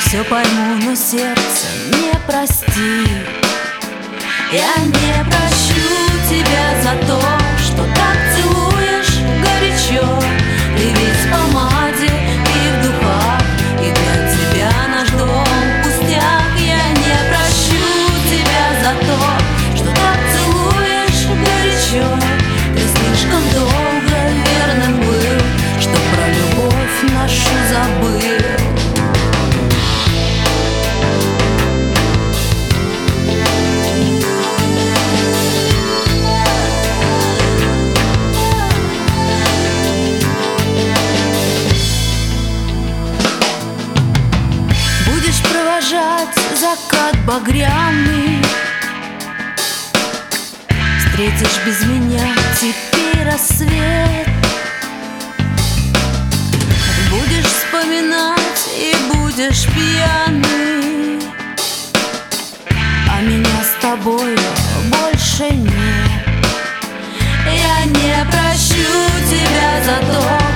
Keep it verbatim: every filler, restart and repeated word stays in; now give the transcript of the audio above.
Все пойму, но сердце не простит. Я не прощу тебя за то, что так целуешь горячо. Ты ведь в помаде и в духах, и для тебя наш дом пустяк. Я не прощу тебя за то, что так целуешь горячо. Ты слишком долго верным был, что про любовь нашу забыл. Закат багряный, встретишь без меня теперь рассвет. Будешь вспоминать и будешь пьяный, а меня с тобой больше нет. Я не прощу тебя за то,